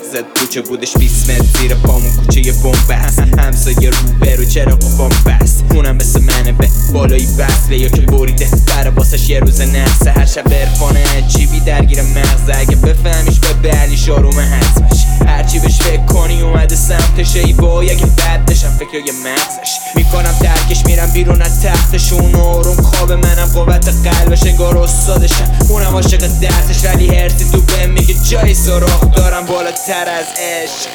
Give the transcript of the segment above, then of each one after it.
مغزت کوچه بودش 20 متر زیر پامون کوچه یه بمب هست همسایه روبرو چرا بام بست اونم مثل منه به بالایی وصله یا که بریده بره واسش یه روز نحسه هر شب عرفان عجیبی درگیر مغزه اگه بفهمیش به بلی شاروم حزمش هرچی بهش فکر کنی اومده سمتش ای وای اگه بد بشم فکر یه مغزش میکنم درکش میرم بیرون از تختشون آروم خواب منم قوت قلبش انگار استادشم اونم عاشق درسش ولی هرسی تو بهم میگه جای سراغ دارم بالاتر از عشق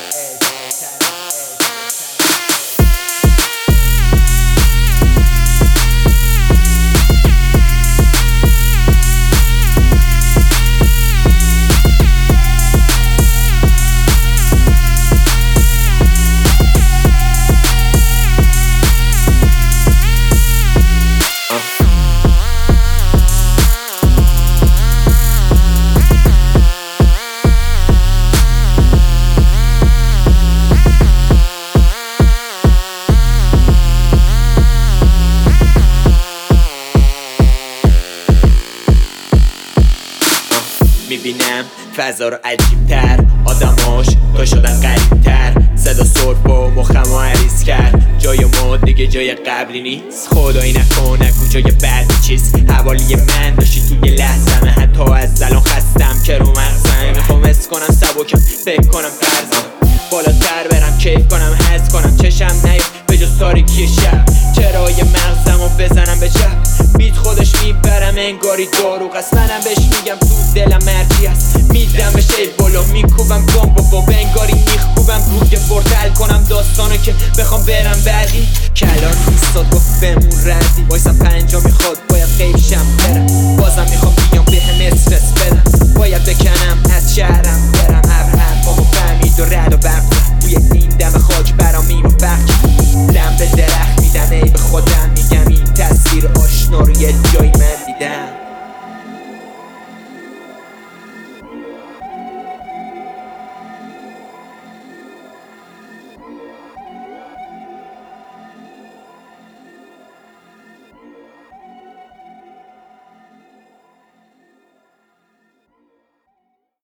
میبینم فضا رو عجیبتر آدماش تا شدن قریبتر صدا سرب و مخمو عریض کرد جای ما دیگه جای قبلی نیست خدایی نکن نگو جای بعدی چیز حوالی من باشی توی لحظه من حتی از الان خستم که رو مغزم میخوام حس کنم سبکم فکر کنم فرضم بالاتر برم کیف کنم حس کنم چشم نیاد به جز تاریکی شب چرا یه مغزمو بزنم به چپ بیت خودش میبرم انگاری داروغ است منم بهش میگم تو دلم مرجی هست میدم بهش ای بالا میکوبم بام انگاری میخکوبم روی بردل کنم داستانو که بخوام برم بعدی کلان ایستاد گفت بمون ردی وایسم 5 میخواد باید خیلی شم برم بازم میخوام بیام بهم استرس بدم باید بکنم از شهر